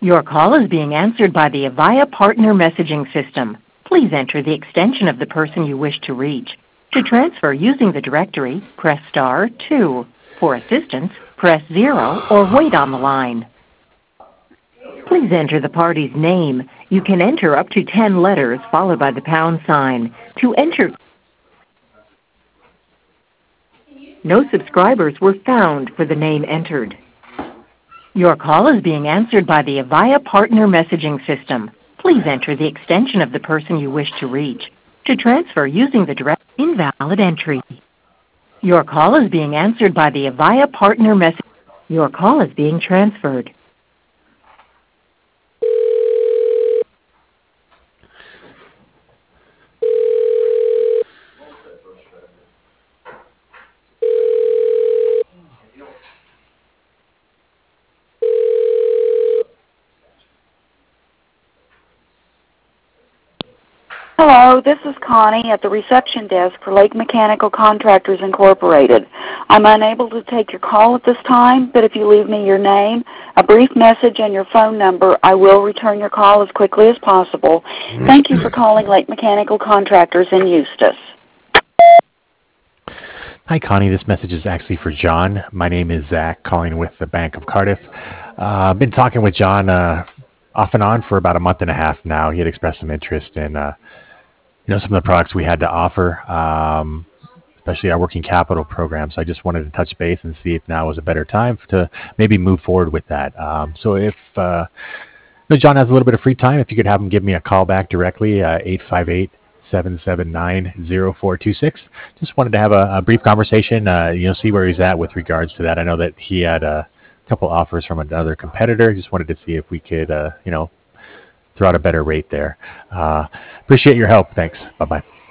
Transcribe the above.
Your call is being answered by the Avaya Partner Messaging System. Please enter the extension of the person you wish to reach. To transfer using the directory, press star 2. For assistance, press 0 or wait on the line. Please enter the party's name. You can enter up to 10 letters followed by the pound sign. To enter, no subscribers were found for the name entered. Your call is being answered by the Avaya Partner Messaging System. Please enter the extension of the person you wish to reach. To transfer using the direct invalid entry. Your call is being answered by the Avaya Partner Message. Your call is being transferred. Hello, this is Connie at the reception desk for Lake Mechanical Contractors Incorporated. I'm unable to take your call at this time, but if you leave me your name, a brief message, and your phone number, I will return your call as quickly as possible. Thank you for calling Lake Mechanical Contractors in Eustis. Hi, Connie. This message is actually for John. My name is Zach, calling with the Bank of Cardiff. I've been talking with John off and on for about a month and a half now. He had expressed some interest in some of the products we had to offer, especially our working capital program. So I just wanted to touch base and see if now was a better time to maybe move forward with that. So if John has a little bit of free time, if you could have him give me a call back directly, 858-779-0426. Just wanted to have a brief conversation, see where he's at with regards to that. I know that he had a couple offers from another competitor. Just wanted to see if we could, throw out a better rate there. Appreciate your help. Thanks. Bye-bye.